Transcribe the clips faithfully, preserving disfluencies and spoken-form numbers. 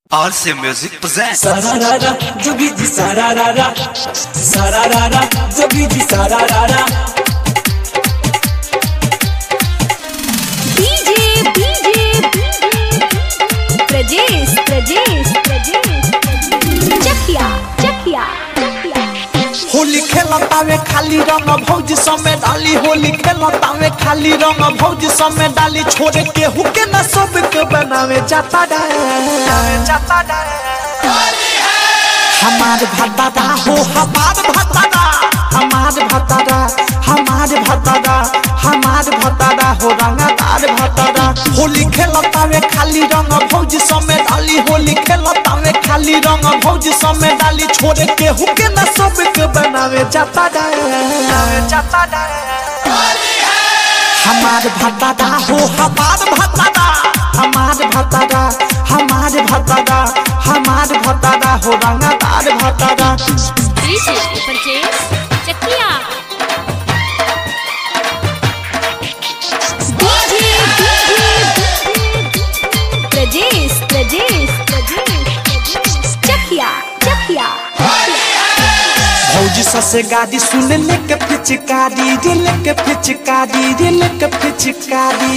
R C Music presents Sararara, jogi ji sararara, sararara, jogi ji sararara. D J, D J, Prajesh, Prajesh, Prajesh, Chakia, Chakia, Chakia. Holi खेलतावे खाली रंग भौजी समय डाली होली खेलतावे खाली रंग भौजी समय डाली छोड़े के हुके न सब के बनावे जाता डाले जाता डाले हमार भतादा हो हमार भतादा हमार भतादा हमार भतादा हमार भतादा हो रंगदार भतादा होली खेलतावे खाली रंग भौजी समय डाली होली खेलतावे खाली रंग भौजी समय डाली छोड़े के हुके न सब के बनावे जाता डाले जाता डाले हमार भतादा हो हमार भतादा हमार भतादा हमार भतादा हमार भतादा हो रंगदार भतादा D J, Prajesh, Chakia. D J, D J, Prajesh, Prajesh, Prajesh, Chakia, Chakia. भौजी ससे गाड़ी सुन लेके पिचकारी रे लेके पिचकारी रे लेके पिचकारी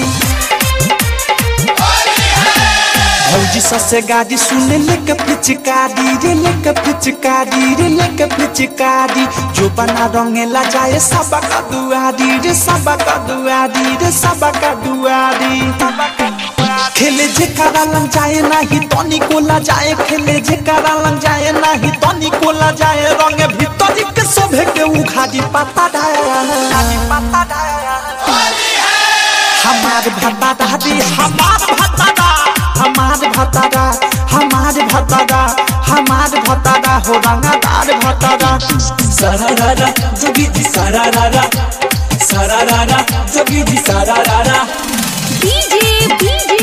भौजी ससे गाड़ी सुन लेके पिचकारी रे लेके पिचकारी रे लेके पिचकारी जो बना रंगेला जाए सबा का दुआरी रे सबा का दुआरी रे सबा का दुआरी खेले जे करा लग जाए नहीं तनी कोला जाए खेले जे करा लग जाए नहीं तनी कोला जाए रंग भीतर के सोभे के उखाड़ी पता डाली पता डाली हमार भतादा दी हमार भतादा हमार भतादा हमार भतादा हमार भतादा हो रंगदार भतादा सरररा Jogi ji सरररा सरररा Jogi ji सरररा D J, D J,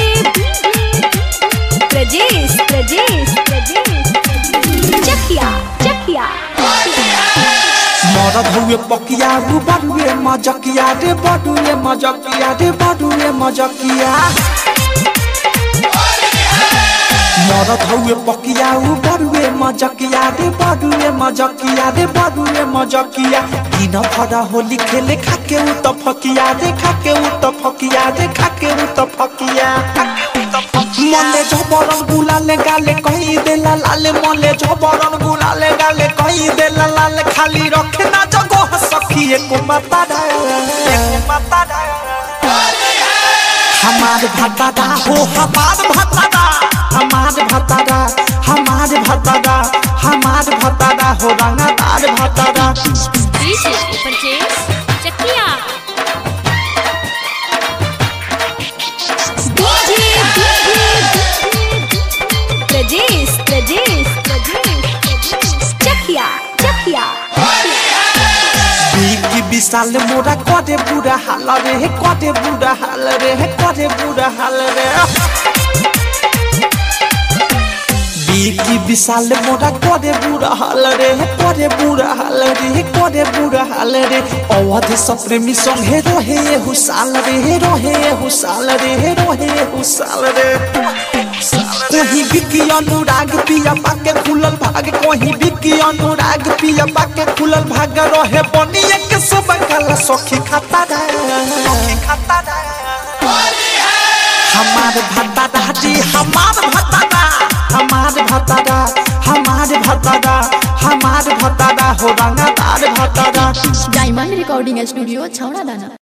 Prajesh, Prajesh, Prajesh, Chakia, Chakia. मरद हुए पकिया रू बड़ुए मजकिया रे बड़ुए मजकिया रे बड़ुए मजकिया मरद हुए पकिया रू बड़ुए मजकिया रे बड़ुए मजकिया रे बड़ुए मजकिया दिन भर होली खेले खाके उ त फकिया रे खाके उ त फकिया रे खाके उ त फकिया मले झबरन गुलाले गाले कही देला लाले मले झबरन गुलाले गाले कही देला लाले खाली रखे ना जगह सखी एको माता डाले एको माता डाले हमार भतादा हो हमार भतादा हमार भतादा हमार भतादा हमार भतादा हो रंगदार भतादा D J, Prajesh, Chakia. D J, D J, Prajesh, Prajesh, Prajesh, Chakia, Chakia. बिकी विशाल मोरा करे बुरा हाल रे हे करे बुरा हाल रे हे करे बुरा हाल रे बिकी विशाल मोरा करे बुरा हाल रे हे करे बुरा हाल रे हे करे बुरा हाल रे अवध सप्रेमी संगे रहे हुसाल रे हे रहे हुसाल रे हे रहे हुसाल रे कहीं बिकी अनुराग पिया पाके खुलल भाग कहीं बिकी अनुराग पिया पाके खुलल भाग रहे बनिए के सब काला सखी खाता सखी खाता हमार भतादा जी हमार भतादा हमार भतादा हमार भतादा हमार भतादा हो रंगदार भतादा डायमंड रिकॉर्डिंग स्टूडियो छौड़ा दाना।